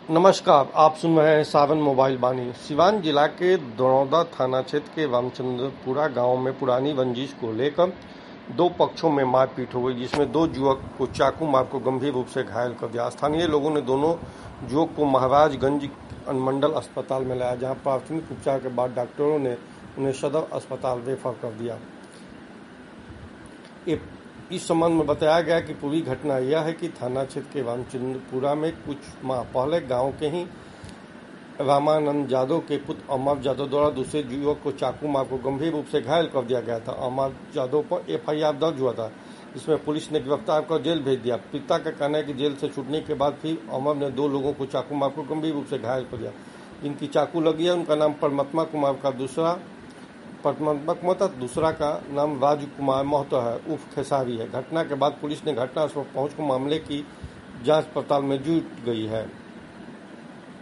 नमस्कार, आप सुन रहे हैं सावन मोबाइल बानी। सिवान जिला के दरौदा थाना क्षेत्र के रामचंद्रपुरा गांव में पुरानी रंजिश को लेकर दो पक्षों में मारपीट हो गई, जिसमें दो युवक को चाकू मारकर गंभीर रूप से घायल कर दिया। स्थानीय लोगों ने दोनों युवक को महाराजगंज अनुमंडल अस्पताल में लाया, जहां प्राथमिक उपचार के बाद डॉक्टरों ने उन्हें सदर अस्पताल रेफर कर दिया। इस संबंध में बताया गया कि पूरी घटना यह है कि थाना क्षेत्र के रामचंद्रपुरा में कुछ माह पहले गांव के ही रामानंद यादव के पुत्र अमर यादव द्वारा दूसरे युवक को चाकू मारकर गंभीर रूप से घायल कर दिया गया था। अमर यादव पर एफआईआर दर्ज हुआ था, जिसमें पुलिस ने गिरफ्तार कर जेल भेज दिया। पिता का कहना है कि जेल से छूटने के बाद फिर अमर ने दो लोगों को चाकू मारकर गंभीर रूप से घायल कर दिया। जिनकी चाकू लगी है उनका नाम परमात्मा दूसरा का नाम राजकुमार महतो है, उर्फ खेसारी है। घटना के बाद पुलिस ने घटनास्थल पर पहुंचकर मामले की जांच पड़ताल में जुट गई है।